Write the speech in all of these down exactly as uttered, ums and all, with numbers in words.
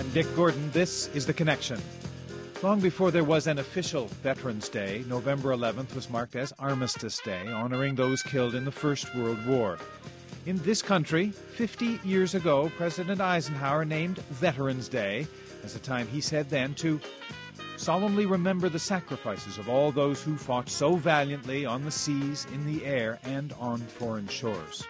I'm Dick Gordon. This is The Connection. Long before there was an official Veterans Day, November eleventh was marked as Armistice Day, honoring those killed in the First World War. In this country, fifty years ago, President Eisenhower named Veterans Day as a time he said then to solemnly remember the sacrifices of all those who fought so valiantly on the seas, in the air, and on foreign shores.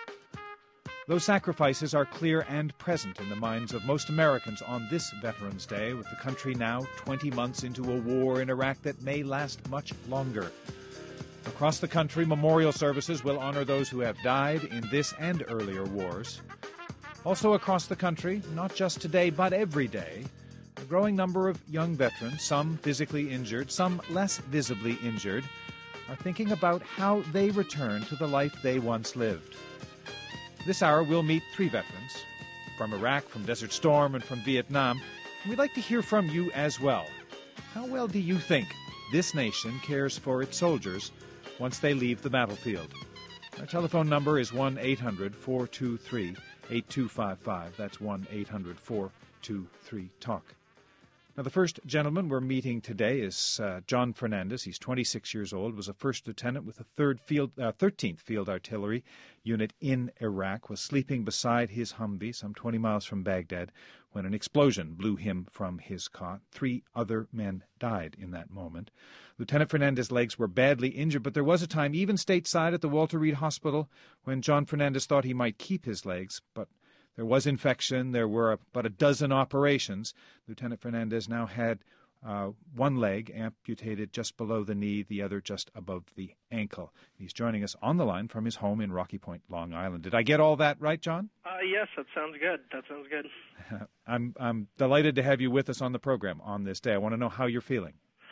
Those sacrifices are clear and present in the minds of most Americans on this Veterans Day, with the country now twenty months into a war in Iraq that may last much longer. Across the country, memorial services will honor those who have died in this and earlier wars. Also across the country, not just today but every day, a growing number of young veterans, some physically injured, some less visibly injured, are thinking about how they return to the life they once lived. This hour, we'll meet three veterans from Iraq, from Desert Storm, and from Vietnam. And we'd like to hear from you as well. How well do you think this nation cares for its soldiers once they leave the battlefield? Our telephone number is one eight hundred four two three eight two five five. That's one eight hundred four two three talk. Now, the first gentleman we're meeting today is uh, John Fernandez. He's twenty-six years old, was a first lieutenant with the third Field, uh, thirteenth Field Artillery Unit in Iraq, was sleeping beside his Humvee some twenty miles from Baghdad when an explosion blew him from his cot. Three other men died in that moment. Lieutenant Fernandez's legs were badly injured, but there was a time, even stateside at the Walter Reed Hospital, when John Fernandez thought he might keep his legs, but there was infection. There were about a dozen operations. Lieutenant Fernandez now had uh, one leg amputated just below the knee, the other just above the ankle. He's joining us on the line from his home in Rocky Point, Long Island. Did I get all that right, John? Uh, yes, that sounds good. That sounds good. I'm I'm delighted to have you with us on the program on this day. I want to know how you're feeling.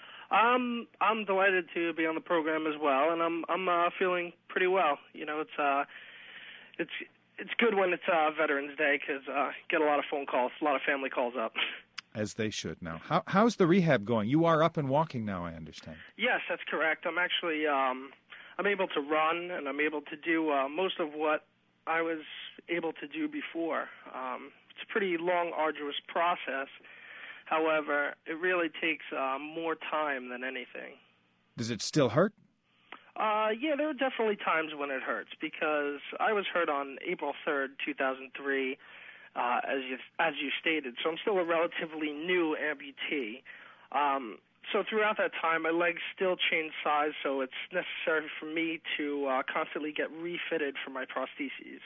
Um, I'm delighted to be on the program as well, and I'm I'm uh, feeling pretty well. You know, it's uh, it's. It's good when it's uh, Veterans Day because uh, get a lot of phone calls, a lot of family calls up. As they should now. How, how's the rehab going? You are up and walking now, I understand. Yes, that's correct. I'm actually um, I'm able to run, and I'm able to do uh, most of what I was able to do before. Um, it's a pretty long, arduous process. However, it really takes uh, more time than anything. Does it still hurt? Uh, yeah, there are definitely times when it hurts because I was hurt on April third, two thousand three, uh, as you as you stated. So I'm still a relatively new amputee. Um, so throughout that time, my legs still change size, so it's necessary for me to uh, constantly get refitted for my prostheses.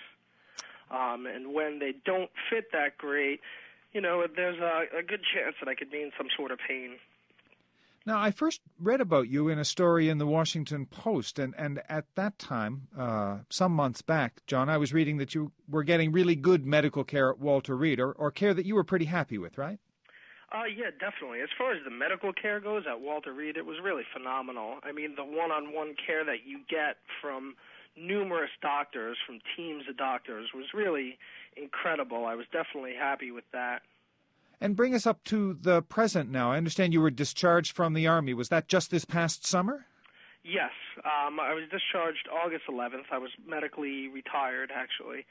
Um, and when they don't fit that great, you know, there's a, a good chance that I could be in some sort of pain. Now, I first read about you in a story in the Washington Post, and, and at that time, uh, some months back, John, I was reading that you were getting really good medical care at Walter Reed, or, or care that you were pretty happy with, right? Uh, yeah, definitely. As far as the medical care goes at Walter Reed, it was really phenomenal. I mean, the one-on-one care that you get from numerous doctors, from teams of doctors, was really incredible. I was definitely happy with that. And bring us up to the present now. I understand you were discharged from the Army. Was that just this past summer? Yes. Um, I was discharged August eleventh. I was medically retired, actually.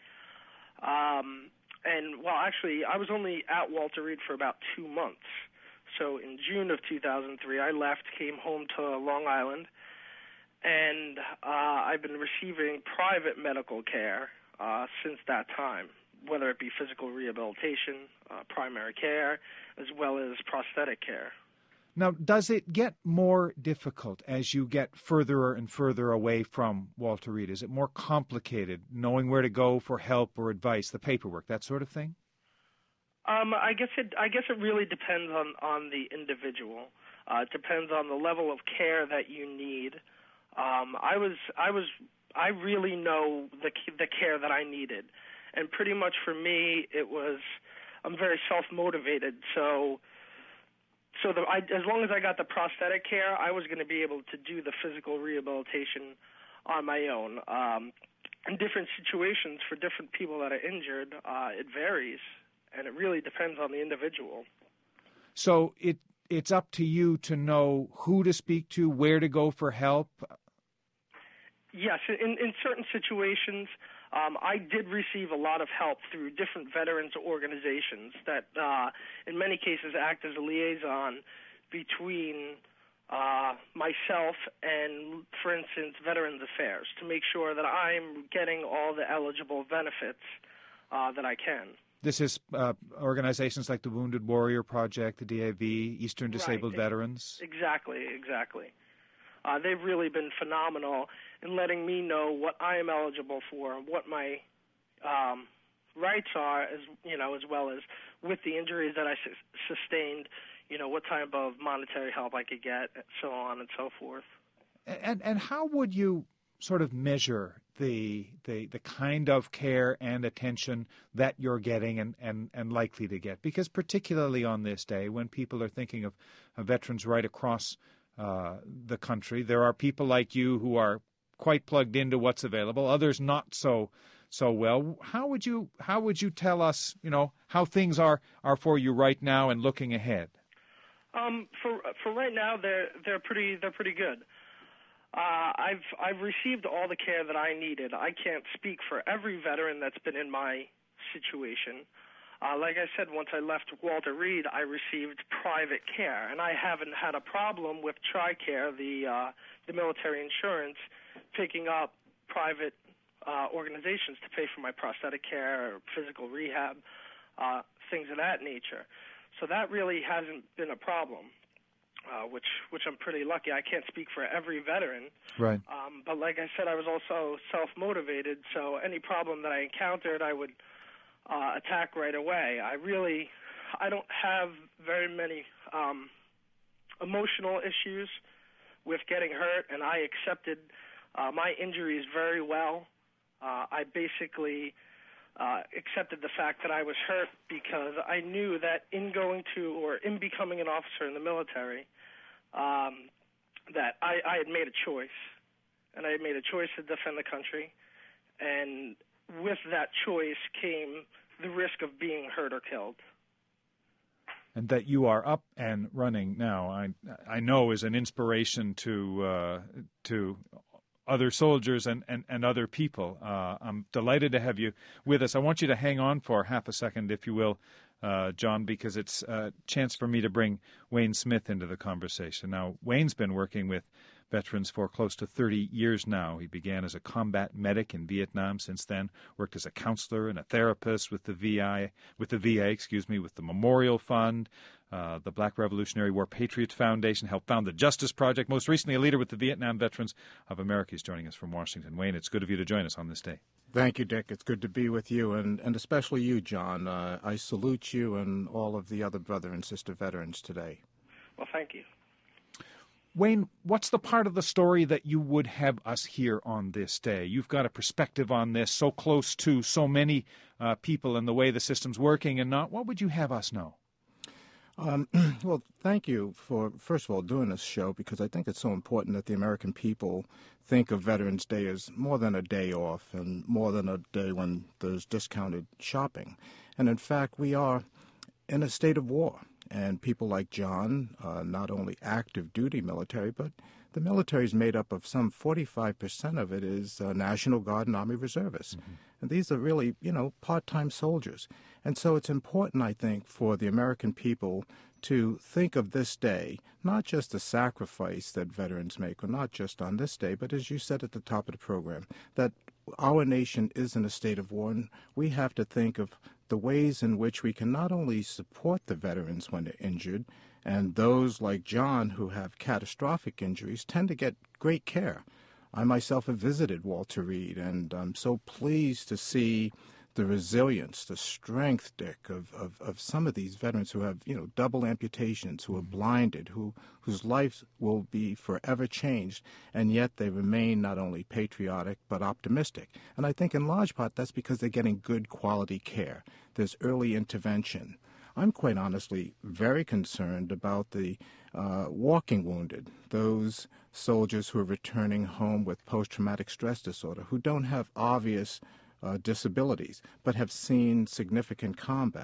Um, and, well, actually, I was only at Walter Reed for about two months. So in June of two thousand three, I left, came home to Long Island, and uh, I've been receiving private medical care uh, since that time, whether it be physical rehabilitation, uh, primary care, as well as prosthetic care. Now, does it get more difficult as you get further and further away from Walter Reed? Is it more complicated, knowing where to go for help or advice, the paperwork, that sort of thing? Um, I guess it. I guess it really depends on, on the individual. Uh, it depends on the level of care that you need. Um, I was. I was. I really know the the care that I needed. And pretty much for me, it was, I'm very self-motivated. So so the, I, as long as I got the prosthetic care, I was going to be able to do the physical rehabilitation on my own. Um, in different situations, for different people that are injured, uh, it varies, and it really depends on the individual. So it it's up to you to know who to speak to, where to go for help? Yes, in, in certain situations, Um, I did receive a lot of help through different veterans organizations that, uh, in many cases, act as a liaison between uh, myself and, for instance, Veterans Affairs to make sure that I'm getting all the eligible benefits uh, that I can. This is uh, organizations like the Wounded Warrior Project, the D A V, Eastern Disabled Right. Veterans? Exactly, exactly. Uh, they've really been phenomenal in letting me know what I am eligible for, what my um, rights are, as you know, as well as with the injuries that I su- sustained, you know, what type of monetary help I could get, so on and so forth. And and how would you sort of measure the the the kind of care and attention that you're getting and, and, and likely to get? Because particularly on this day, when people are thinking of, of veterans right across uh, the country, there are people like you who are quite plugged into what's available, others not so so well. How would you how would you tell us, you know, how things are, are for you right now and looking ahead? Um, for for right now, they're they're pretty they're pretty good. Uh, I've I've received all the care that I needed. I can't speak for every veteran that's been in my situation. Uh, like I said, once I left Walter Reed, I received private care, and I haven't had a problem with TRICARE, the uh, the military insurance, picking up private uh, organizations to pay for my prosthetic care or physical rehab, uh, things of that nature. So that really hasn't been a problem. Uh, which which I'm pretty lucky. I can't speak for every veteran. Right. Um, but like I said, I was also self-motivated, so any problem that I encountered, I would uh, attack right away. I really, I don't have very many um, emotional issues with getting hurt, and I accepted uh, my injuries very well. Uh, I basically uh, accepted the fact that I was hurt because I knew that in going to or in becoming an officer in the military, Um, that I, I had made a choice, and I had made a choice to defend the country, and with that choice came the risk of being hurt or killed. And that you are up and running now, I I know is an inspiration to uh, to other soldiers and, and, and other people. Uh, I'm delighted to have you with us. I want you to hang on for half a second, if you will, Uh, John, because it's a chance for me to bring Wayne Smith into the conversation. Now, Wayne's been working with veterans for close to thirty years now. He began as a combat medic in Vietnam. Since then, worked as a counselor and a therapist with the V I, with the V A, excuse me, with the Memorial Fund, uh, the Black Revolutionary War Patriots Foundation, helped found the Justice Project. Most recently, a leader with the Vietnam Veterans of America. He's joining us from Washington. Wayne, it's good of you to join us on this day. Thank you, Dick. It's good to be with you, and, and especially you, John. Uh, I salute you and all of the other brother and sister veterans today. Well, thank you. Wayne, what's the part of the story that you would have us hear on this day? You've got a perspective on this, so close to so many uh, people and the way the system's working and not. What would you have us know? Um, well, thank you for, first of all, doing this show, because I think it's so important that the American people think of Veterans Day as more than a day off and more than a day when there's discounted shopping. And in fact, we are in a state of war. And people like John, uh, not only active duty military, but the military is made up of some forty-five percent of it is uh, National Guard and Army reservists. Mm-hmm. And these are really, you know, part-time soldiers. And so it's important, I think, for the American people to think of this day, not just the sacrifice that veterans make, or not just on this day, but as you said at the top of the program, that our nation is in a state of war, and we have to think of the ways in which we can not only support the veterans when they're injured, and those like John who have catastrophic injuries tend to get great care. I myself have visited Walter Reed, and I'm so pleased to see the resilience, the strength, Dick, of, of, of some of these veterans who have, you know, double amputations, who are blinded, who whose lives will be forever changed, and yet they remain not only patriotic but optimistic. And I think in large part that's because they're getting good quality care. There's early intervention. I'm quite honestly very concerned about the uh, walking wounded, those soldiers who are returning home with post-traumatic stress disorder, who don't have obvious Uh, disabilities, but have seen significant combat.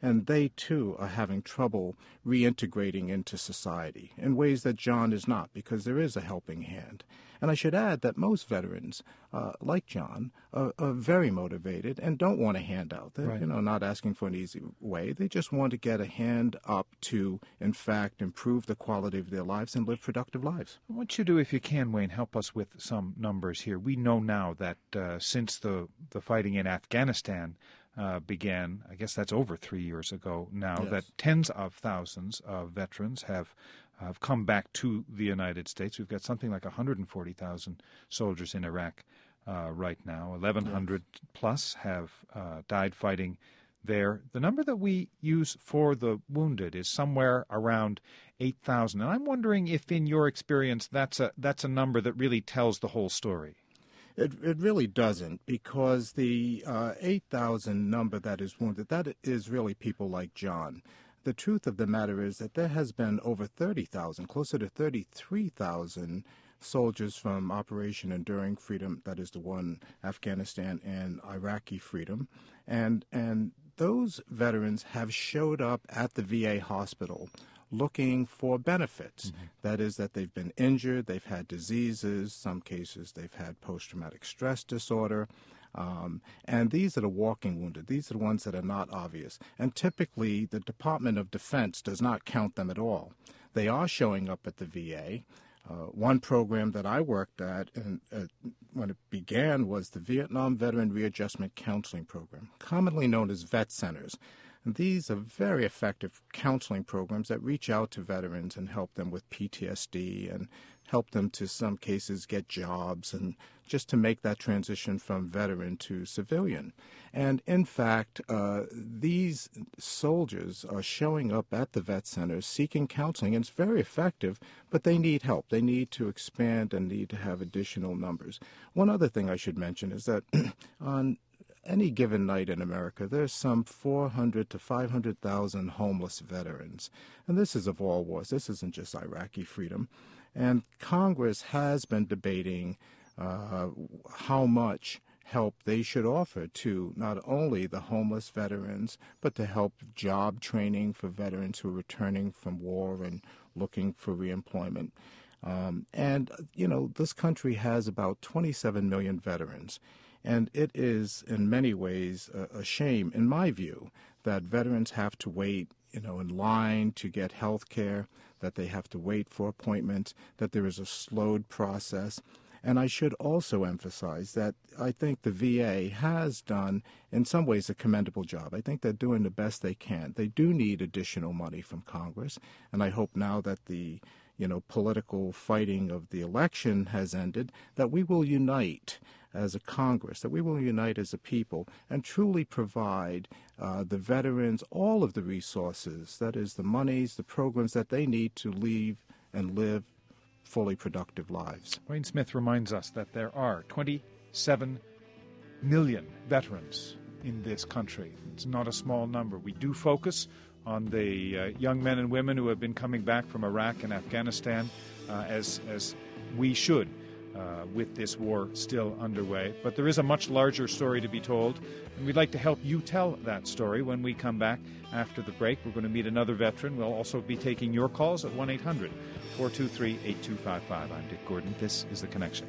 and they too are having trouble reintegrating into society in ways that John is not, because there is a helping hand. And I should add that most veterans, uh, like John, are, are very motivated and don't want a handout. They're Right. you know, not asking for an easy way. They just want to get a hand up to, in fact, improve the quality of their lives and live productive lives. I want you to, if you can, Wayne, help us with some numbers here. We know now that uh, since the, the fighting in Afghanistan uh, began, I guess that's over three years ago now, Yes. that tens of thousands of veterans have have come back to the United States. We've got something like one hundred forty thousand soldiers in Iraq uh, right now. eleven hundred yes. plus have uh, died fighting there. The number that we use for the wounded is somewhere around eight thousand. And I'm wondering if, in your experience, that's a that's a number that really tells the whole story. It it really doesn't, because the uh, eight thousand number that is wounded, that is really people like John. The truth of the matter is that there has been over thirty thousand, closer to thirty-three thousand soldiers from Operation Enduring Freedom, that is the one Afghanistan and Iraqi freedom, and and those veterans have showed up at the V A hospital looking for benefits. Mm-hmm. That is, that they've been injured, they've had diseases, some cases they've had post-traumatic stress disorder, um, and these are the walking wounded. These are the ones that are not obvious. And typically, the Department of Defense does not count them at all. They are showing up at the V A. Uh, one program that I worked at and, uh, when it began was the Vietnam Veteran Readjustment Counseling Program, commonly known as Vet Centers. And these are very effective counseling programs that reach out to veterans and help them with P T S D and help them, to some cases, get jobs and just to make that transition from veteran to civilian. And in fact, uh, these soldiers are showing up at the vet centers seeking counseling, and it's very effective, but they need help. They need to expand and need to have additional numbers. One other thing I should mention is that on any given night in America, there's some four hundred to five hundred thousand homeless veterans. And this is of all wars. This isn't just Iraqi freedom. And Congress has been debating uh, how much help they should offer to not only the homeless veterans, but to help job training for veterans who are returning from war and looking for reemployment. Um, and, you know, this country has about twenty-seven million veterans. And it is, in many ways, a, a shame, in my view, that veterans have to wait, you know, in line to get health care, that they have to wait for appointments, that there is a slowed process. And I should also emphasize that I think the V A has done, in some ways, a commendable job. I think they're doing the best they can. They do need additional money from Congress, and I hope now that the, you know, political fighting of the election has ended, that we will unite as a Congress, that we will unite as a people and truly provide uh, the veterans all of the resources, that is, the monies, the programs that they need to leave and live fully productive lives. Wayne Smith reminds us that there are twenty-seven million veterans in this country. It's not a small number. We do focus on the uh, young men and women who have been coming back from Iraq and Afghanistan, uh, as, as we should, uh, with this war still underway. But there is a much larger story to be told, and we'd like to help you tell that story when we come back after the break. We're going to meet another veteran. We'll also be taking your calls at one eight hundred four two three eight two five five. I'm Dick Gordon. This is The Connection.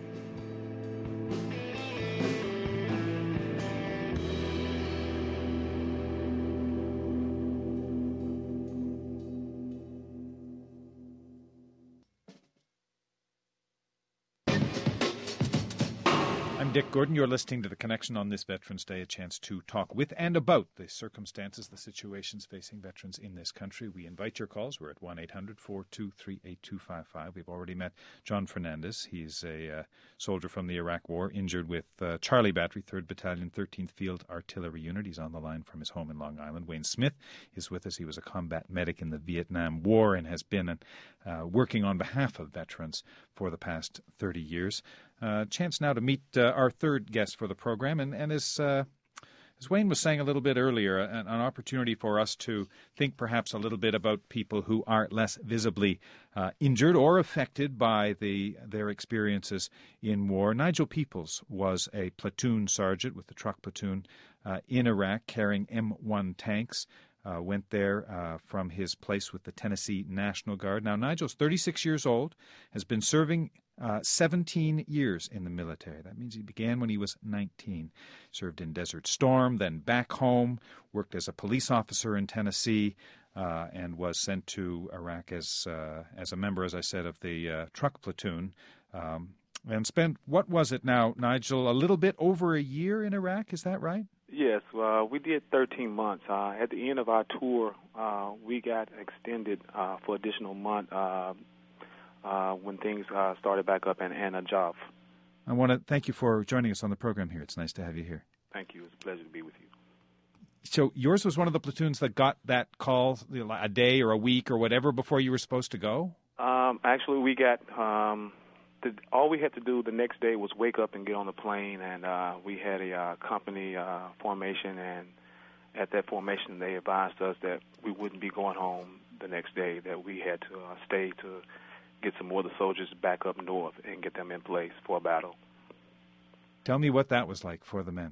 Dick Gordon, you're listening to The Connection on this Veterans Day, a chance to talk with and about the circumstances, the situations facing veterans in this country. We invite your calls. We're at one eight hundred four two three eight two five five. We've already met John Fernandez. He's a uh, soldier from the Iraq War, injured with uh, Charlie Battery, third Battalion, thirteenth Field Artillery Unit. He's on the line from his home in Long Island. Wayne Smith is with us. He was a combat medic in the Vietnam War and has been uh, working on behalf of veterans for the past thirty years. Uh, chance now to meet uh, our third guest for the program, and, and as, uh, as Wayne was saying a little bit earlier, an, an opportunity for us to think perhaps a little bit about people who are less visibly uh, injured or affected by the their experiences in war. Nigel Peoples was a platoon sergeant with the truck platoon uh, in Iraq carrying M one tanks. uh, went there uh, from his place with the Tennessee National Guard. Now, Nigel's thirty-six years old, has been serving uh, seventeen years in the military. That means he began when he was nineteen. Served in Desert Storm, then back home, worked as a police officer in Tennessee, uh, and was sent to Iraq as uh, as a member, as I said, of the uh, truck platoon. Um, and spent, what was it now, Nigel, a little bit over a year in Iraq, is that right? Yes, uh, we did thirteen months. Uh, at the end of our tour, uh, we got extended uh, for additional month uh, uh, when things uh, started back up in Najaf. I want to thank you for joining us on the program here. It's nice to have you here. Thank you. It's a pleasure to be with you. So yours was one of the platoons that got that call a day or a week or whatever before you were supposed to go? Um, actually, we got... Um, The, all we had to do the next day was wake up and get on the plane, and uh, we had a uh, company uh, formation, and at that formation they advised us that we wouldn't be going home the next day, that we had to uh, stay to get some more of the soldiers back up north and get them in place for a battle. Tell me what that was like for the men.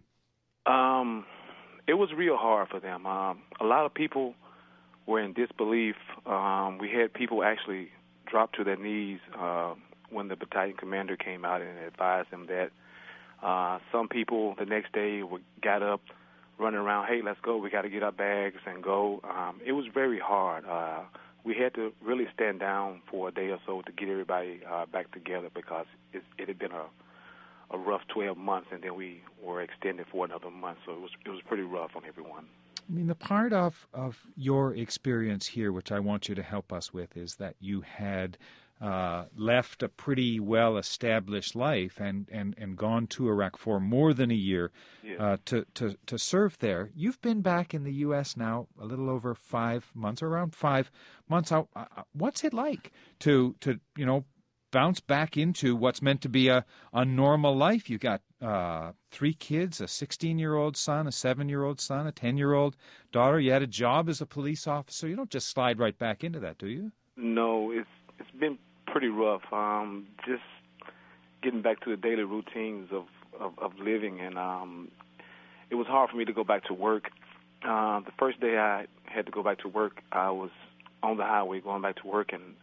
Um, it was real hard for them. Um, a lot of people were in disbelief. Um, we had people actually drop to their knees uh, when the battalion commander came out and advised them that. Uh, some people the next day were, got up, running around, hey, let's go, we got to get our bags and go. Um, it was very hard. Uh, we had to really stand down for a day or so to get everybody uh, back together because it, it had been a, a rough twelve months, and then we were extended for another month, so it was it was pretty rough on everyone. I mean, the part of, of your experience here, which I want you to help us with, is that you had Uh, left a pretty well-established life and, and, and gone to Iraq for more than a year yes. uh, to, to, to serve there. You've been back in the U S now a little over five months, or around five months. Uh, what's it like to, to you know, bounce back into what's meant to be a, a normal life? You got uh, three kids, a sixteen-year-old son, a seven-year-old son, a ten-year-old daughter. You had a job as a police officer. You don't just slide right back into that, do you? No, it's it's been pretty rough. Um, just getting back to the daily routines of, of, of living, and um, it was hard for me to go back to work. Uh, the first day I had to go back to work, I was on the highway going back to work, and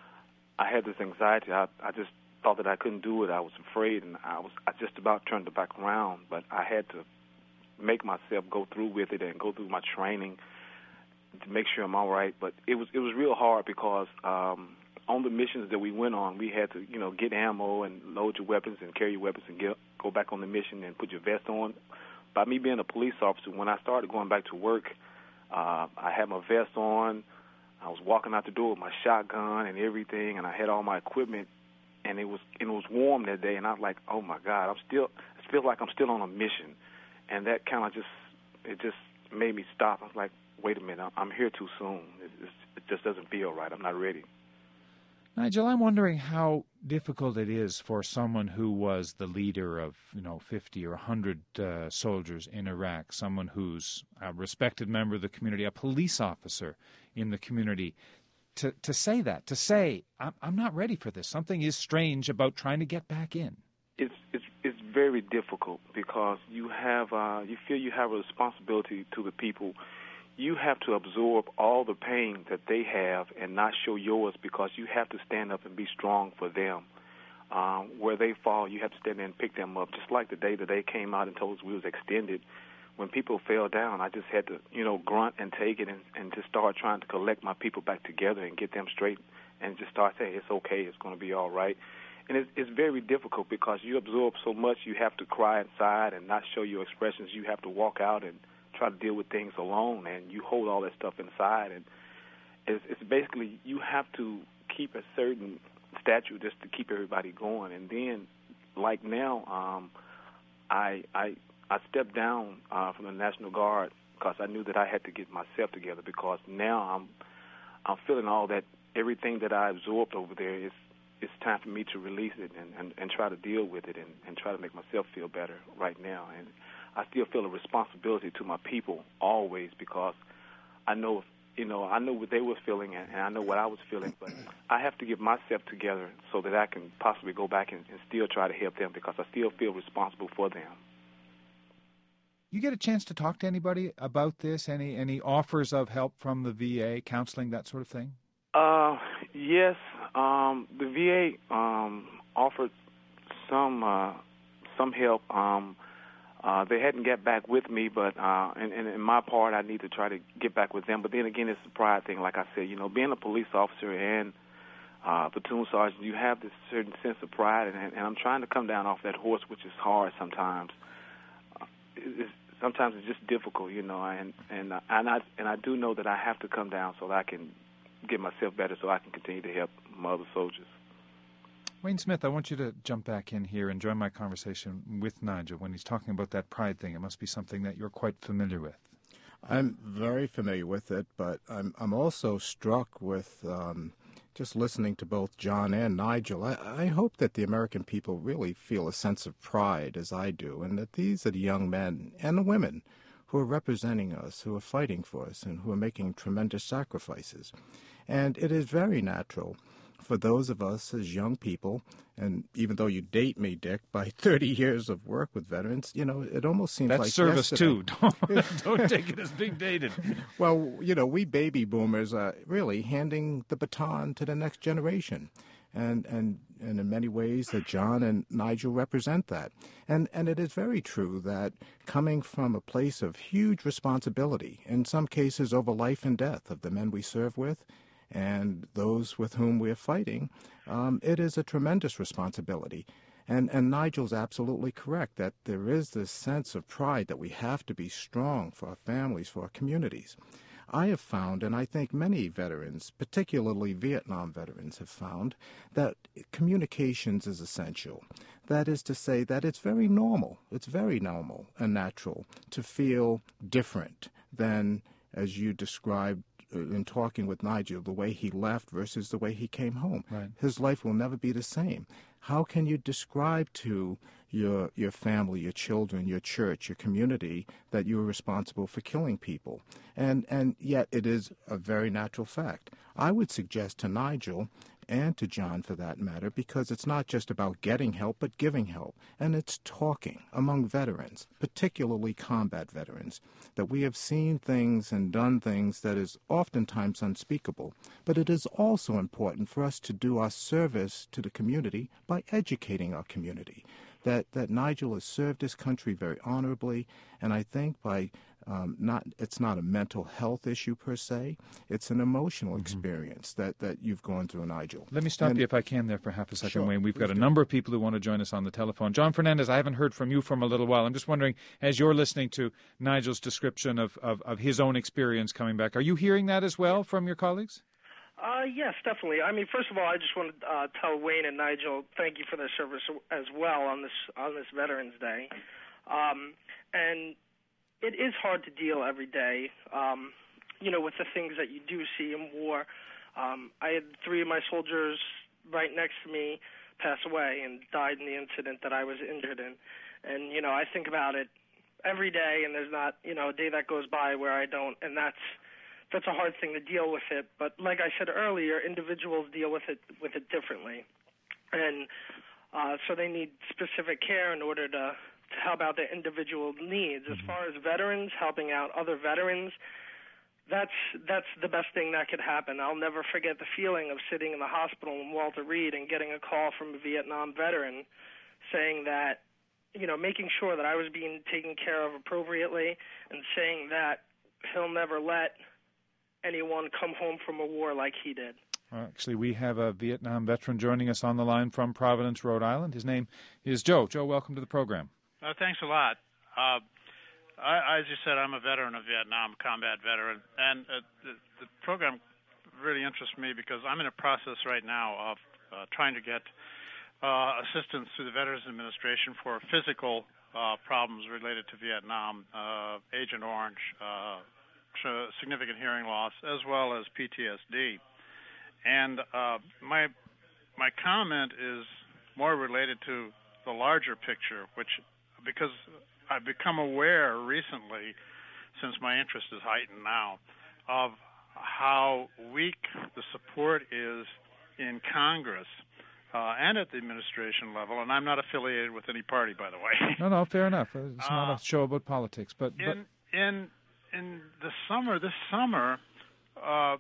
I had this anxiety. I, I just thought that I couldn't do it. I was afraid, and I was I just about turned it back around, but I had to make myself go through with it and go through my training to make sure I'm all right. But it was it was real hard because um, on the missions that we went on, we had to, you know, get ammo and load your weapons and carry your weapons and get, go back on the mission and put your vest on. By me being a police officer, when I started going back to work, uh, I had my vest on. I was walking out the door with my shotgun and everything, and I had all my equipment, and it was and it was warm that day, and I was like, oh my God, I'm still, it feels like I'm still on a mission, and that kind of just, it just made me stop. I was like, wait a minute, I'm here too soon. It, it just doesn't feel right. I'm not ready. Nigel, I'm wondering how difficult it is for someone who was the leader of, you know, fifty or one hundred uh, soldiers in Iraq, someone who's a respected member of the community, a police officer in the community, to, to say that, to say, I'm, I'm not ready for this. Something is strange about trying to get back in. It's it's it's very difficult because you have uh, you feel you have a responsibility to the people. You have to absorb all the pain that they have and not show yours because you have to stand up and be strong for them. Um, where they fall, you have to stand there and pick them up. Just like the day that they came out and told us we was extended, when people fell down, I just had to, you know, grunt and take it and, and just start trying to collect my people back together and get them straight and just start saying, it's okay, it's going to be all right. And it's, it's very difficult because you absorb so much, you have to cry inside and not show your expressions. You have to walk out and try to deal with things alone, and you hold all that stuff inside, and it's, it's basically you have to keep a certain stature just to keep everybody going. And then, like now, um, I I I stepped down uh, from the National Guard because I knew that I had to get myself together because now I'm I'm feeling all that everything that I absorbed over there is it's time for me to release it and, and, and try to deal with it and, and try to make myself feel better right now. And I still feel a responsibility to my people always because I know, you know, I know what they were feeling and, and I know what I was feeling, but I have to get myself together so that I can possibly go back and, and still try to help them because I still feel responsible for them. You get a chance to talk to anybody about this? Any any offers of help from the V A, counseling, that sort of thing? Uh, yes. Um, the V A um, offered some uh, some help. Um, uh, they hadn't got back with me, but uh, and, and in my part, I need to try to get back with them. But then again, it's a pride thing. Like I said, you know, being a police officer and uh, platoon sergeant, you have this certain sense of pride, and, and I'm trying to come down off that horse, which is hard sometimes. Uh, it's, sometimes it's just difficult, you know, and and uh, and I and I do know that I have to come down so that I can get myself better, so I can continue to help my other soldiers. Wayne Smith, I want you to jump back in here and join my conversation with Nigel when he's talking about that pride thing. It must be something that you're quite familiar with. I'm very familiar with it, but I'm I'm also struck with um, just listening to both John and Nigel. I, I hope that the American people really feel a sense of pride, as I do, and that these are the young men and the women who are representing us, who are fighting for us, and who are making tremendous sacrifices. And it is very natural for those of us as young people, and even though you date me, Dick, by thirty years of work with veterans, you know, it almost seems That's like service, yesterday. too. Don't, don't take it as being dated. Well, you know, we baby boomers are really handing the baton to the next generation. And, and and in many ways that John and Nigel represent that. And and it is very true that coming from a place of huge responsibility, in some cases over life and death of the men we serve with and those with whom we're fighting, um, it is a tremendous responsibility. And and Nigel's absolutely correct that there is this sense of pride that we have to be strong for our families, for our communities. I have found, and I think many veterans, particularly Vietnam veterans, have found that communications is essential. That is to say that it's very normal, it's very normal and natural to feel different than, as you described in talking with Nigel, the way he left versus the way he came home. Right. His life will never be the same. How can you describe to your your family, your children, your church, your community that you are responsible for killing people? And and yet it is a very natural fact. I would suggest to Nigel and to John for that matter, because it's not just about getting help, but giving help. And it's talking among veterans, particularly combat veterans, that we have seen things and done things that is oftentimes unspeakable. But it is also important for us to do our service to the community by educating our community. That, that Nigel has served his country very honorably, and I think by um, not it's not a mental health issue per se, it's an emotional mm-hmm. experience that, that you've gone through, Nigel. Let me stop and, you if I can there for half a second, sure, Wayne. We've got a do. number of people who want to join us on the telephone. John Fernandez, I haven't heard from you from a little while. I'm just wondering, as you're listening to Nigel's description of, of, of his own experience coming back, are you hearing that as well from your colleagues? Uh, yes, definitely. I mean, first of all, I just want to uh, tell Wayne and Nigel thank you for their service as well on this on this Veterans Day. Um, and it is hard to deal every day, um, you know, with the things that you do see in war. Um, I had three of my soldiers right next to me pass away and died in the incident that I was injured in. And, you know, I think about it every day, and there's not, you know, a day that goes by where I don't, and that's That's a hard thing to deal with it, but like I said earlier, individuals deal with it with it differently, and uh, so they need specific care in order to, to help out their individual needs. As far as veterans helping out other veterans, that's that's the best thing that could happen. I'll never forget the feeling of sitting in the hospital in Walter Reed and getting a call from a Vietnam veteran saying that, you know, making sure that I was being taken care of appropriately, and saying that he'll never let anyone come home from a war like he did. Actually, we have a Vietnam veteran joining us on the line from Providence, Rhode Island. His name is Joe. Joe, welcome to the program. Uh, thanks a lot. Uh, I, as you said, I'm a veteran of Vietnam, combat veteran, and uh, the, the program really interests me because I'm in a process right now of uh, trying to get uh, assistance through the Veterans Administration for physical uh, problems related to Vietnam, uh, Agent Orange, uh, significant hearing loss, as well as P T S D. And uh, my my comment is more related to the larger picture, which, because I've become aware recently, since my interest is heightened now, of how weak the support is in Congress uh, and at the administration level, and I'm not affiliated with any party, by the way. No, no, fair enough. It's Uh, not a show about politics, but, but in in in the summer, this summer, uh,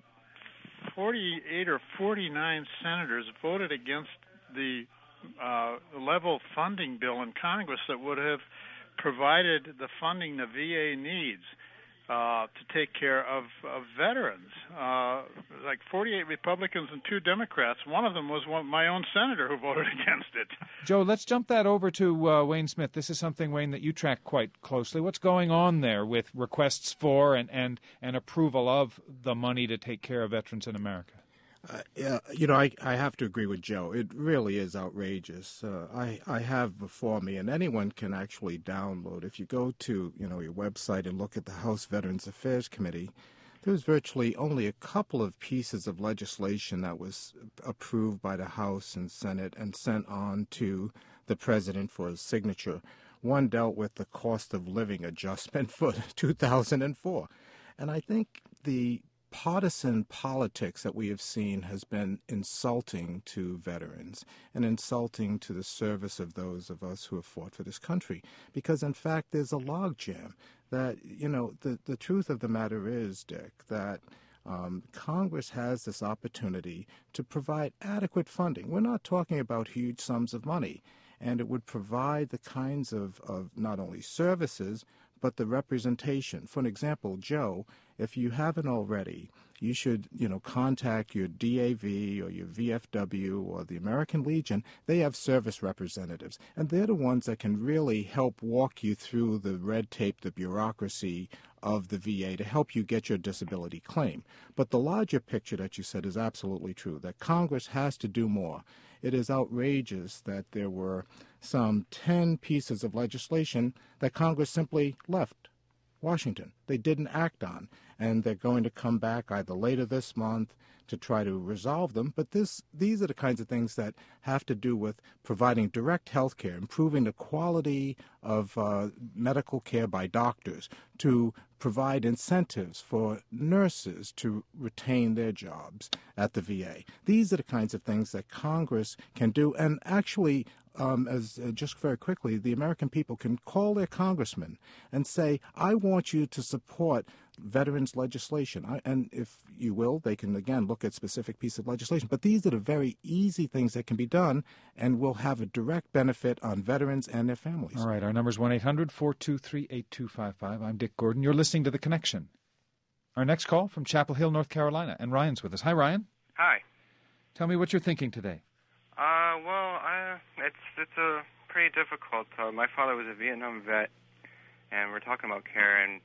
forty-eight or forty-nine senators voted against the uh, level funding bill in Congress that would have provided the funding the V A needs uh, to take care of, of veterans. Uh, like forty-eight Republicans and two Democrats. One of them was one, my own senator who voted against it. Joe, let's jump that over to uh, Wayne Smith. This is something, Wayne, that you track quite closely. What's going on there with requests for and, and, and approval of the money to take care of veterans in America? Uh, yeah, you know, I, I have to agree with Joe. It really is outrageous. Uh, I, I have before me, and anyone can actually download. If you go to, you know, your website and look at the House Veterans Affairs Committee, there's virtually only a couple of pieces of legislation that was approved by the House and Senate and sent on to the President for his signature. One dealt with the cost of living adjustment for two thousand four. And I think the partisan politics that we have seen has been insulting to veterans and insulting to the service of those of us who have fought for this country. Because, in fact, there's a logjam that, you know, the, the truth of the matter is, Dick, that um, Congress has this opportunity to provide adequate funding. We're not talking about huge sums of money. And it would provide the kinds of, of not only services, but the representation. For an example, Joe, if you haven't already, you should, you know, contact your D A V or your V F W or the American Legion. They have service representatives, and they're the ones that can really help walk you through the red tape, the bureaucracy of the V A to help you get your disability claim. But the larger picture that you said is absolutely true, that Congress has to do more. It is outrageous that there were some ten pieces of legislation that Congress simply left Washington. They didn't act on, and they're going to come back either later this month to try to resolve them. But this, these are the kinds of things that have to do with providing direct health care, improving the quality of uh, medical care by doctors, to provide incentives for nurses to retain their jobs at the V A. These are the kinds of things that Congress can do. And actually, um, as uh, just very quickly, the American people can call their congressman and say, I want you to support veterans legislation. I, and if you will, they can, again, look at specific pieces of legislation. But these are the very easy things that can be done and will have a direct benefit on veterans and their families. All right, our number is one eight hundred four two three eight two five five. I'm Dick Gordon. You're listening to The Connection. Our next call from Chapel Hill, North Carolina. And Ryan's with us. Hi, Ryan. Hi. Tell me what you're thinking today. Uh, well, I, it's it's a pretty difficult. Uh, my father was a Vietnam vet, and we're talking about care, and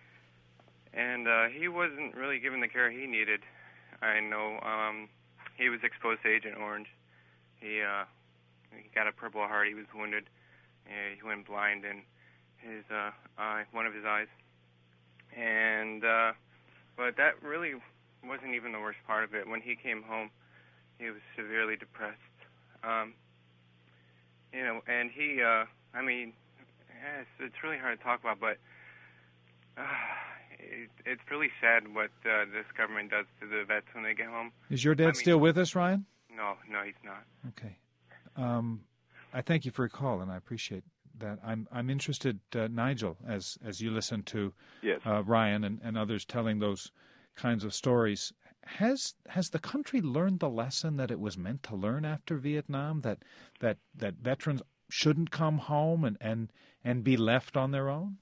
and uh, he wasn't really given the care he needed. I know um, he was exposed to Agent Orange. He uh, he got a Purple Heart. He was wounded. Uh, he went blind in his uh, eye, one of his eyes, and uh, but that really wasn't even the worst part of it. When he came home, he was severely depressed. Um, you know, and he, uh, I mean, yeah, it's, it's really hard to talk about, but uh, it, it's really sad what uh, this government does to the vets when they get home. Is your dad I mean, still with us, Ryan? No, no, he's not. Okay. Um, I thank you for your call, and I appreciate that. I'm I'm interested, uh, Nigel, as as you listen to Yes. uh, Ryan and, and others telling those kinds of stories. Has has the country learned the lesson that it was meant to learn after Vietnam, that that, that veterans shouldn't come home and, and, and be left on their own?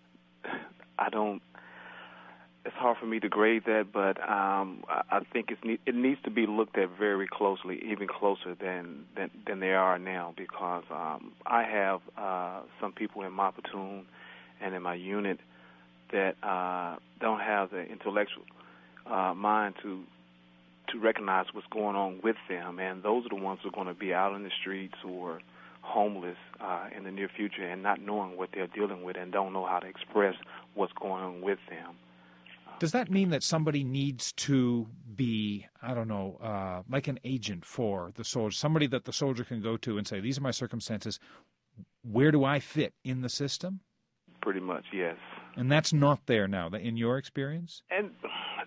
I don't. It's hard for me to grade that, but um, I, I think it's ne- it needs to be looked at very closely, even closer than than, than they are now, because um, I have uh, some people in my platoon and in my unit that uh, don't have the intellectual Uh, mind to to recognize what's going on with them, and those are the ones who are going to be out in the streets or homeless uh, in the near future and not knowing what they're dealing with and don't know how to express what's going on with them. Does that mean that somebody needs to be, I don't know, uh, like an agent for the soldier, somebody that the soldier can go to and say, these are my circumstances, where do I fit in the system? Pretty much, yes. And that's not there now, in your experience? And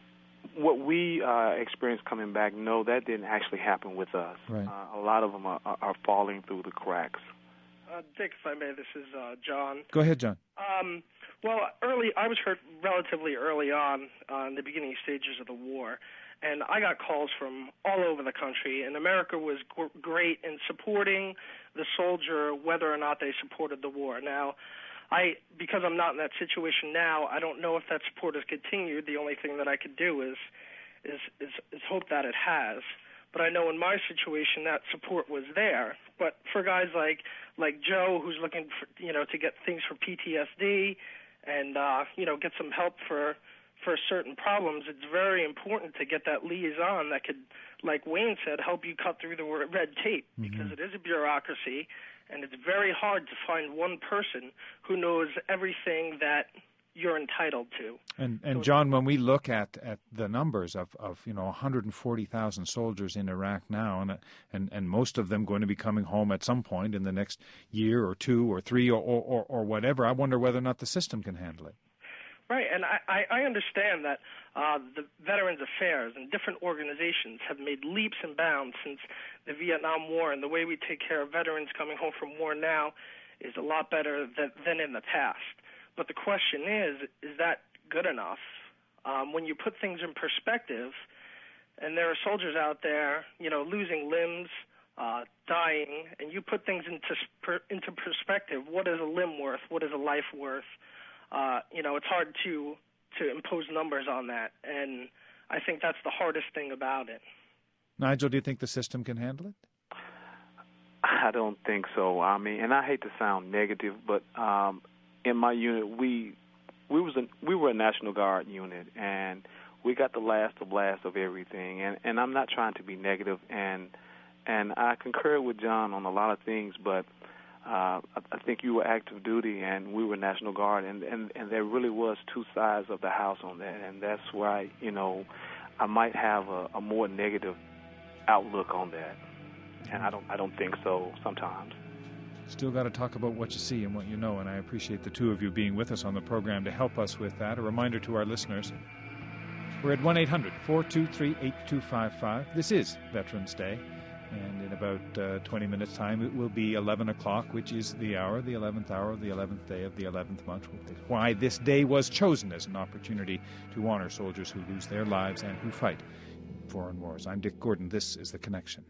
what we uh, experienced coming back, no, that didn't actually happen with us. Right. Uh, a lot of them are, are falling through the cracks. Uh, Dick, if I may, this is uh, John. Go ahead, John. Um, well, early, I was hurt relatively early on, uh, in the beginning stages of the war, and I got calls from all over the country, and America was g- great in supporting the soldier whether or not they supported the war. Now, I, because I'm not in that situation now, I don't know if that support has continued. The only thing that I could do is, is, is, is hope that it has. But I know in my situation that support was there. But for guys like like Joe, who's looking for, you know, to get things for P T S D and uh, you know, get some help for for certain problems, it's very important to get that liaison that could, like Wayne said, help you cut through the red tape, because mm-hmm. it is a bureaucracy. And it's very hard to find one person who knows everything that you're entitled to. And and so John, when we look at, at the numbers of, of you know one hundred forty thousand soldiers in Iraq now, and and and most of them going to be coming home at some point in the next year or two or three or or, or whatever, I wonder whether or not the system can handle it. Right, and I, I understand that uh, the Veterans Affairs and different organizations have made leaps and bounds since the Vietnam War, and the way we take care of veterans coming home from war now is a lot better than, than in the past. But the question is, is that good enough? Um, when you put things in perspective, and there are soldiers out there, you know, losing limbs, uh, dying, and you put things into per, into perspective, what is a limb worth? What is a life worth? Uh, you know, it's hard to to impose numbers on that, and I think that's the hardest thing about it. Nigel, do you think the system can handle it? I don't think so. I mean, and I hate to sound negative, but um, in my unit, we we was a, we were a National Guard unit, and we got the last of last of everything. And, and I'm not trying to be negative, and and I concur with John on a lot of things, but Uh, I think you were active duty and we were National Guard, and, and, and there really was two sides of the house on that, and that's why, you know, I might have a, a more negative outlook on that, and I don't I don't think so sometimes. Still got to talk about what you see and what you know, and I appreciate the two of you being with us on the program to help us with that. A reminder to our listeners, we're at one eight hundred, four two three, eight two five five. This is Veterans Day. And in about uh, twenty minutes' time, it will be eleven o'clock, which is the hour, the eleventh hour of the eleventh day of the eleventh month. Why this day was chosen as an opportunity to honor soldiers who lose their lives and who fight in foreign wars. I'm Dick Gordon. This is The Connection.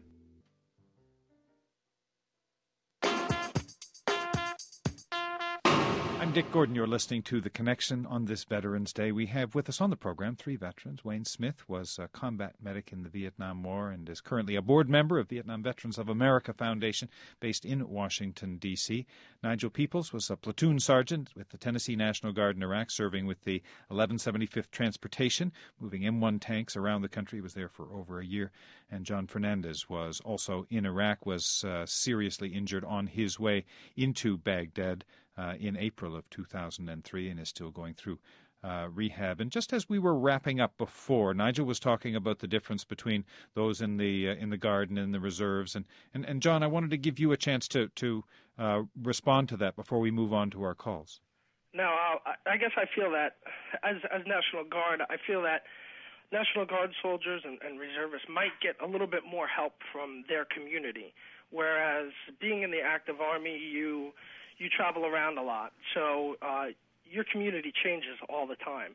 I'm Dick Gordon. You're listening to The Connection on this Veterans Day. We have with us on the program three veterans. Wayne Smith was a combat medic in the Vietnam War and is currently a board member of Vietnam Veterans of America Foundation based in Washington, D C Nigel Peoples was a platoon sergeant with the Tennessee National Guard in Iraq, serving with the eleven seventy-fifth Transportation, moving M one tanks around the country. He was there for over a year. And John Fernandez was also in Iraq, was uh, seriously injured on his way into Baghdad Uh, in April of two thousand three, and is still going through uh, rehab. And just as we were wrapping up before, Nigel was talking about the difference between those in the uh, in the Guard and in the reserves. And, and, and John, I wanted to give you a chance to, to uh, respond to that before we move on to our calls. No, I, I guess I feel that as as National Guard, I feel that National Guard soldiers and, and reservists might get a little bit more help from their community, whereas being in the active Army, you you travel around a lot, so uh, your community changes all the time.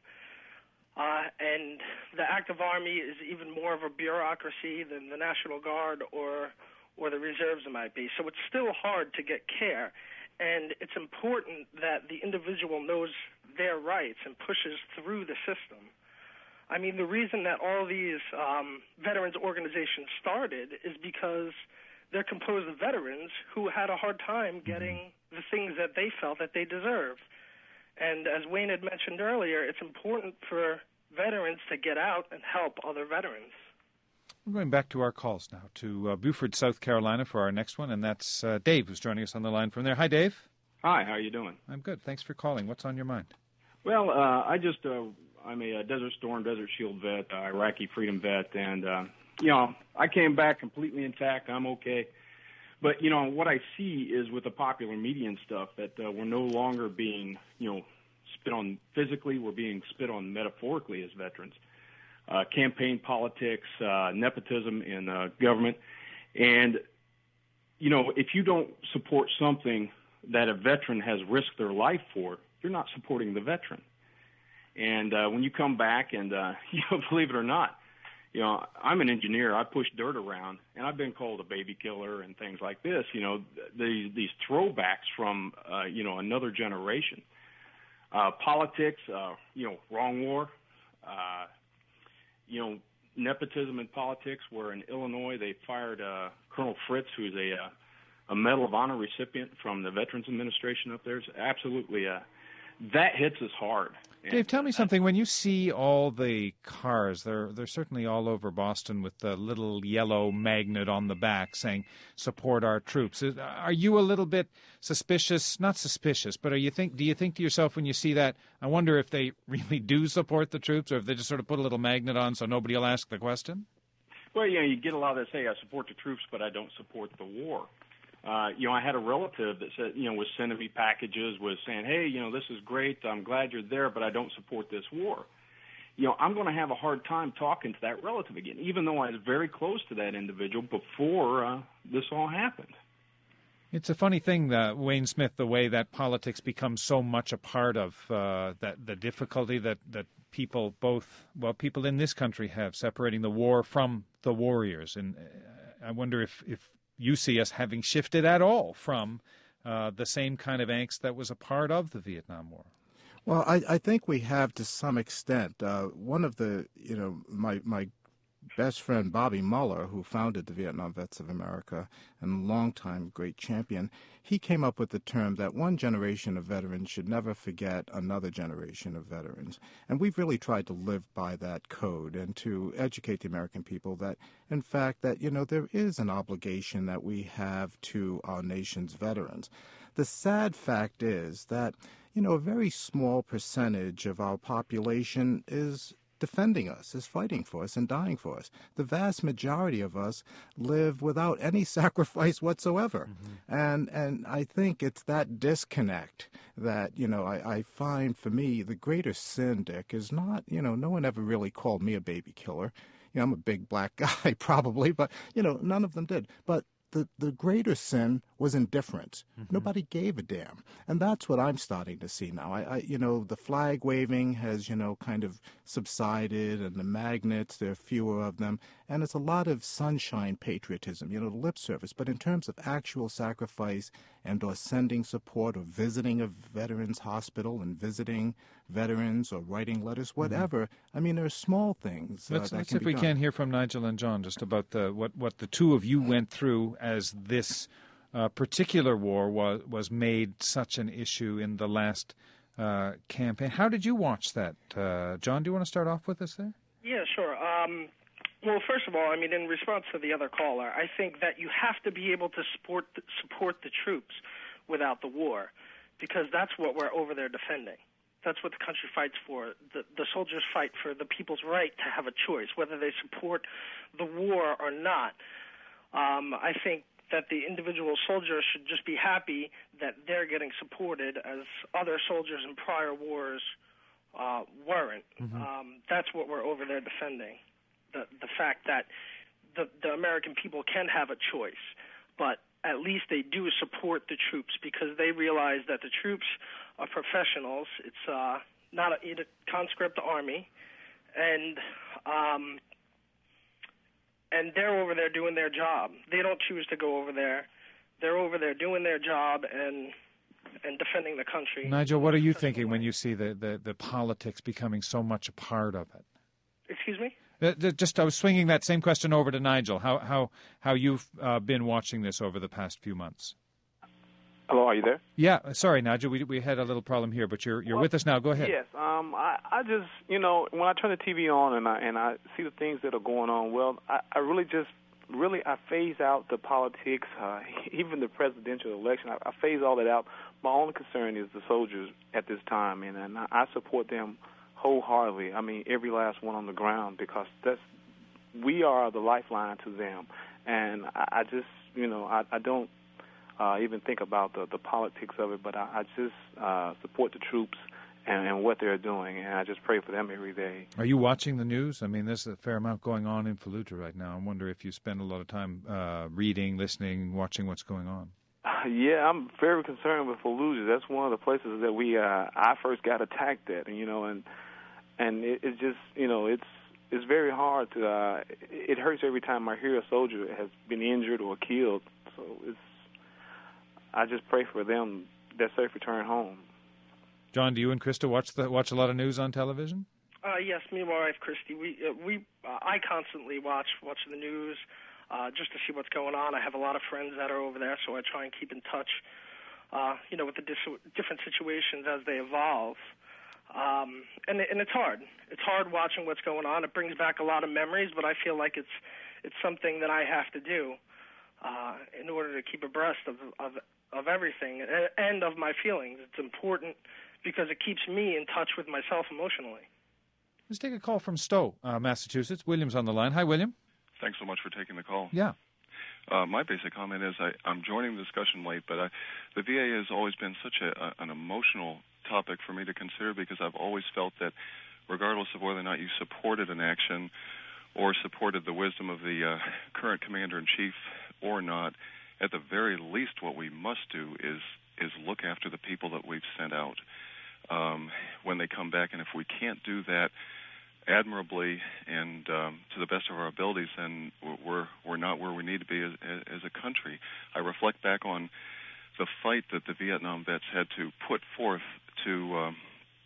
Uh, and the active Army is even more of a bureaucracy than the National Guard or or the reserves might be. So it's still hard to get care, and it's important that the individual knows their rights and pushes through the system. I mean, the reason that all these um, veterans organizations started is because they're composed of veterans who had a hard time getting the things that they felt that they deserved. And as Wayne had mentioned earlier, it's important for veterans to get out and help other veterans. We're going back to our calls now, to uh, Beaufort, South Carolina for our next one, and that's uh, Dave who's joining us on the line from there. Hi, Dave. Hi, how are you doing? I'm good. Thanks for calling. What's on your mind? Well, uh, I just, uh, I'm a, a Desert Storm, Desert Shield vet, uh, Iraqi Freedom vet, and, uh, you know, I came back completely intact. I'm okay. But, you know, what I see is with the popular media and stuff that uh, we're no longer being, you know, spit on physically. We're being spit on metaphorically as veterans. uh, campaign politics, uh, nepotism in uh, government. And, you know, if you don't support something that a veteran has risked their life for, you're not supporting the veteran. And uh, when you come back and, uh, you know, believe it or not, you know, I'm an engineer. I push dirt around, and I've been called a baby killer and things like this. You know, the, these throwbacks from, uh, you know, another generation. Uh, politics, uh, you know, wrong war, uh, you know, nepotism in politics, where in Illinois they fired uh, Colonel Fritz, who's a, uh, a Medal of Honor recipient from the Veterans Administration up there. It's absolutely, uh, that hits us hard. Dave, tell me something. When you see all the cars, they're they're certainly all over Boston with the little yellow magnet on the back saying "Support our troops." Are you a little bit suspicious? Not suspicious, but are you think? Do you think to yourself when you see that, I wonder if they really do support the troops, or if they just sort of put a little magnet on so nobody will ask the question? Well, yeah, you get a lot that say I support the troops, but I don't support the war. Uh, you know, I had a relative that said, you know, was sending me packages, was saying, hey, you know, this is great. I'm glad you're there, but I don't support this war. You know, I'm going to have a hard time talking to that relative again, even though I was very close to that individual before uh, this all happened. It's a funny thing, uh, Wayne Smith, the way that politics becomes so much a part of uh, that the difficulty that, that people both, well, people in this country have separating the war from the warriors. And I wonder if, if you see us having shifted at all from uh, the same kind of angst that was a part of the Vietnam War. Well, I, I think we have to some extent. Uh, one of the, you know, my my best friend Bobby Muller, who founded the Vietnam Vets of America and longtime great champion, he came up with the term that one generation of veterans should never forget another generation of veterans. And we've really tried to live by that code and to educate the American people that, in fact, that, you know, there is an obligation that we have to our nation's veterans. The sad fact is that, you know, a very small percentage of our population is defending us, is fighting for us and dying for us. The vast majority of us live without any sacrifice whatsoever. Mm-hmm. And and I think it's that disconnect that, you know, I, I find for me the greater sin, Dick, is not, you know, no one ever really called me a baby killer. You know, I'm a big black guy probably, but, you know, none of them did. But the, the greater sin was indifference. Mm-hmm. Nobody gave a damn. And that's what I'm starting to see now. I, I, you know, the flag waving has, you know, kind of subsided, and the magnets, there are fewer of them. And it's a lot of sunshine patriotism, you know, the lip service. But in terms of actual sacrifice and or sending support or visiting a veterans hospital and visiting veterans or writing letters, whatever, mm-hmm. I mean, there are small things uh, let's, that let's can see if be we done. can hear from Nigel and John just about the what, what the two of you went through as this uh, particular war was, was made such an issue in the last uh, campaign. How did you watch that? Uh, John, do you want to start off with us there? Yeah, sure. Um, well, first of all, I mean, in response to the other caller, I think that you have to be able to support the, support the troops without the war, because that's what we're over there defending. That's what the country fights for. The, the soldiers fight for the people's right to have a choice, whether they support the war or not. Um, I think that the individual soldiers should just be happy that they're getting supported as other soldiers in prior wars uh, weren't. Mm-hmm. Um, that's what we're over there defending, the, the fact that the, the American people can have a choice, but at least they do support the troops because they realize that the troops are professionals. It's uh, not a, a conscript army, and um, and they're over there doing their job. They don't choose to go over there. They're over there doing their job and and defending the country. Nigel, what are you thinking when you see the, the, the politics becoming so much a part of it? Excuse me? Uh, just I was swinging that same question over to Nigel. How how how you've uh, been watching this over the past few months? Hello, are you there? Yeah, sorry, Nigel, we we had a little problem here, but you're you're well, with us now. Go ahead. Yes, um, I I just you know when I turn the T V on and I and I see the things that are going on, well, I, I really just really I phase out the politics, uh, even the presidential election. I, I phase all that out. My only concern is the soldiers at this time, and, and I support them wholeheartedly. I mean, every last one on the ground, because that's we are the lifeline to them, and I, I just you know I, I don't. Uh, even think about the, the politics of it, but I, I just uh, support the troops, and, and what they're doing, and I just pray for them every day. Are you watching the news? I mean, there's a fair amount going on in Fallujah right now. I wonder if you spend a lot of time uh, reading, listening, watching what's going on. Uh, yeah, I'm very concerned with Fallujah. That's one of the places that we uh, I first got attacked at, and you know, and and it, it's just you know, it's it's very hard to. Uh, it hurts every time I hear a soldier has been injured or killed. So it's. I just pray for them their safe return home. John, do you and Krista watch the watch a lot of news on television? Uh, yes, me and my wife Christy. We uh, we uh, I constantly watch watch the news. Uh, just to see what's going on. I have a lot of friends that are over there, so I try and keep in touch, uh, you know, with the dis- different situations as they evolve. Um, and, and it's hard. It's hard watching what's going on. It brings back a lot of memories, but I feel like it's it's something that I have to do uh, in order to keep abreast of, of of everything and of my feelings. It's important because it keeps me in touch with myself emotionally. Let's take a call from Stowe, uh, Massachusetts. William's on the line. Hi, William. Thanks so much for taking the call. Yeah. Uh, my basic comment is I, I'm joining the discussion late, but I, the V A has always been such a, a, an emotional topic for me to consider because I've always felt that regardless of whether or not you supported an action or supported the wisdom of the uh, current commander-in-chief or not, at the very least what we must do is, is look after the people that we've sent out um, when they come back. And if we can't do that admirably and um, to the best of our abilities, then we're we're not where we need to be as, as a country. I reflect back on the fight that the Vietnam vets had to put forth to um,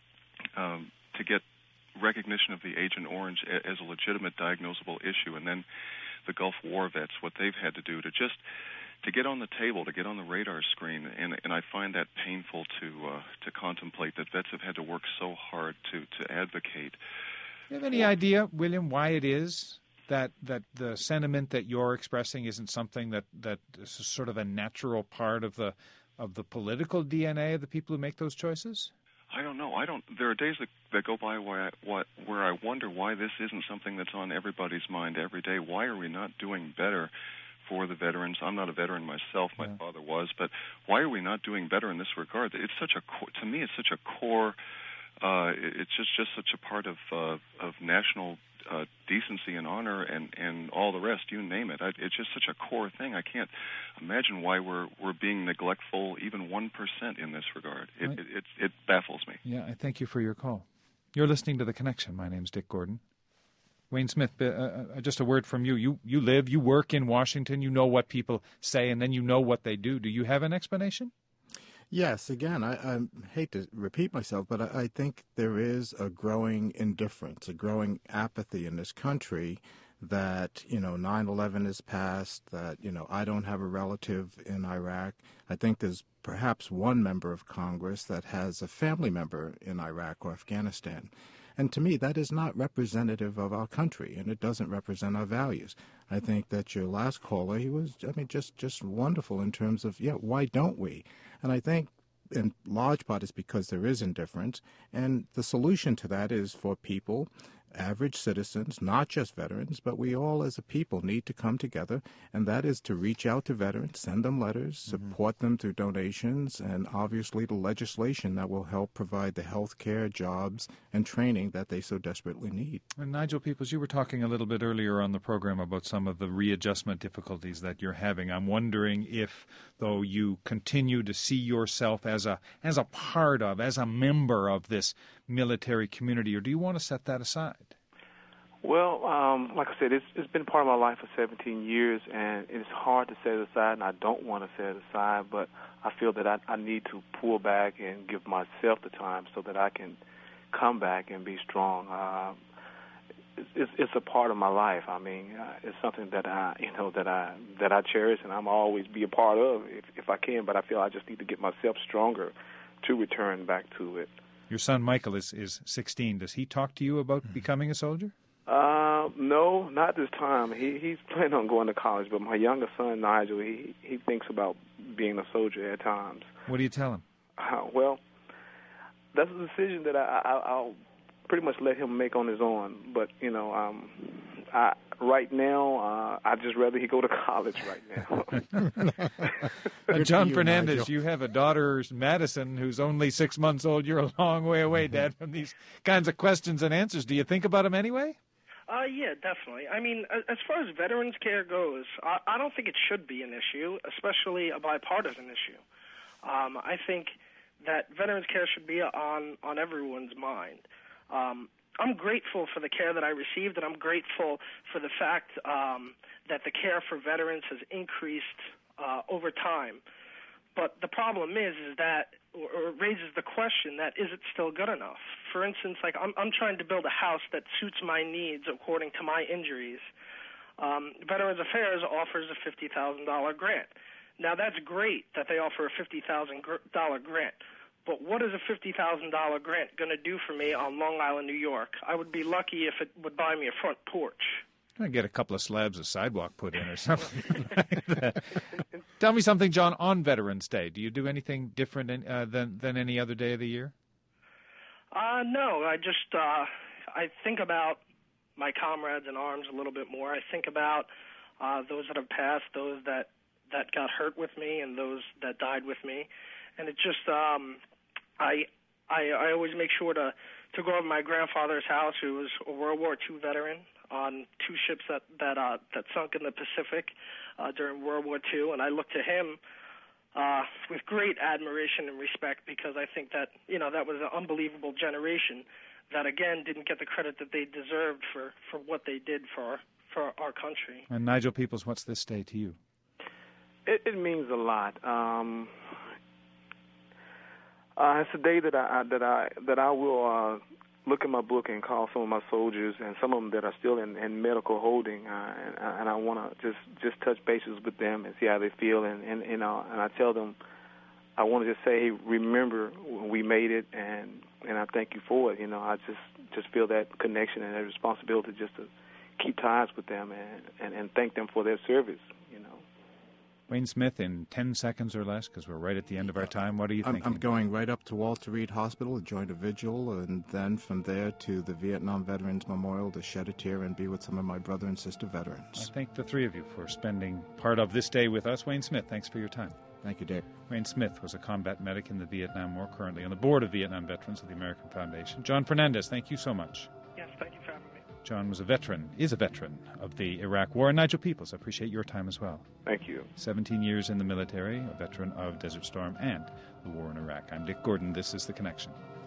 um, to get recognition of the Agent Orange as a legitimate diagnosable issue, and then the Gulf War vets, what they've had to do to just to get on the table, to get on the radar screen, and, and I find that painful to uh, to contemplate that vets have had to work so hard to, to advocate. Do you have any idea, William, why it is that that the sentiment that you're expressing isn't something that, that is sort of a natural part of the of the political D N A of the people who make those choices? I don't know. I don't. There are days that, that go by where I, what, where I wonder why this isn't something that's on everybody's mind every day. Why are we not doing better for the veterans? I'm not a veteran myself. My yeah. father was, but why are we not doing better in this regard? It's such a to me. It's such a core. Uh, it's just, just such a part of uh, of national uh, decency and honor and, and all the rest. You name it. I, it's just such a core thing. I can't imagine why we're we're being neglectful even one percent in this regard. It, right. it, it it baffles me. Yeah, I thank you for your call. You're listening to The Connection. My name's Dick Gordon. Wayne Smith, uh, uh, just a word from you. You you live, you work in Washington. You know what people say, and then you know what they do. Do you have an explanation? Yes, again, I, I hate to repeat myself, but I, I think there is a growing indifference, a growing apathy in this country that, you know, nine eleven is past, that, you know, I don't have a relative in Iraq. I think there's perhaps one member of Congress that has a family member in Iraq or Afghanistan. And to me, that is not representative of our country, and it doesn't represent our values. I think that your last caller, he was, I mean, just, just wonderful in terms of, yeah, why don't we? And I think in large part is because there is indifference, and the solution to that is for people, average citizens, not just veterans, but we all as a people need to come together, and that is to reach out to veterans, send them letters, support mm-hmm. them through donations, and obviously the legislation that will help provide the health care, jobs, and training that they so desperately need. And Nigel Peoples, you were talking a little bit earlier on the program about some of the readjustment difficulties that you're having. I'm wondering if, though, you continue to see yourself as a as a part of, as a member of this military community, or do you want to set that aside? Well, um, like I said, it's, it's been part of my life for seventeen years, and it's hard to set it aside, and I don't want to set it aside, but I feel that I, I need to pull back and give myself the time so that I can come back and be strong. Uh, it's, it's a part of my life. I mean, uh, it's something that I, you know, that I that I cherish, and I'm always be a part of if, if I can. But I feel I just need to get myself stronger to return back to it. Your son Michael is, is sixteen. Does he talk to you about mm-hmm. becoming a soldier? Uh, no, not this time. He he's planning on going to college, but my younger son Nigel, he he thinks about being a soldier at times. What do you tell him? Uh, well, that's a decision that I, I I'll pretty much let him make on his own. But you know, um, I, right now, uh, I'd just rather he go to college right now. uh, John you, Fernandez, Nigel. you have a daughter, Madison, who's only six months old. You're a long way away, Dad, from these kinds of questions and answers. Do you think about them anyway? Uh, yeah, definitely. I mean, as far as veterans care goes, I, I don't think it should be an issue, especially a bipartisan issue. Um, I think that veterans care should be on, on everyone's mind. Um, I'm grateful for the care that I received, and I'm grateful for the fact um, that the care for veterans has increased uh, over time. But the problem is, is that, or it raises the question that, is it still good enough? For instance, like I'm, I'm trying to build a house that suits my needs according to my injuries. Um, Veterans Affairs offers a fifty thousand dollars grant. Now, that's great that they offer a fifty thousand dollars grant. But what is a fifty thousand dollars grant going to do for me on Long Island, New York? I would be lucky if it would buy me a front porch. I get a couple of slabs of sidewalk put in or something like that. Tell me something, John, on Veterans Day. Do you do anything different in, uh, than than any other day of the year? Uh, no, I just uh, I think about my comrades in arms a little bit more. I think about uh, those that have passed, those that, that got hurt with me, and those that died with me. And it just um, I, I I always make sure to, to go over to my grandfather's house, who was a World War Two veteran on two ships that that uh, that sunk in the Pacific uh, during World War Two, and I look to him uh, with great admiration and respect, because I think that you know that was an unbelievable generation that again didn't get the credit that they deserved for, for what they did for for our country. And Nigel Peoples, what's this day to you? It, it means a lot. Um, uh, it's a day that I that I that I will uh, look in my book and call some of my soldiers and some of them that are still in, in medical holding, uh, and, and I want to just, just touch bases with them and see how they feel, and and, and, uh, and I tell them, I want to just say, hey, remember when we made it, and and I thank you for it. You know, I just just feel that connection and that responsibility just to keep ties with them and, and, and thank them for their service. You know. Wayne Smith, in ten seconds or less, because we're right at the end of our time. What are you I'm, thinking? I'm going right up to Walter Reed Hospital to join a vigil, and then from there to the Vietnam Veterans Memorial to shed a tear and be with some of my brother and sister veterans. I thank the three of you for spending part of this day with us. Wayne Smith, thanks for your time. Thank you, Dave. Wayne Smith was a combat medic in the Vietnam War, currently on the board of Vietnam Veterans of the American Foundation. John Fernandez, thank you so much. Yes, thank you for having me. John was a veteran, is a veteran of the Iraq War. And Nigel Peoples, I appreciate your time as well. Thank you. seventeen years in the military, a veteran of Desert Storm and the war in Iraq. I'm Dick Gordon. This is The Connection.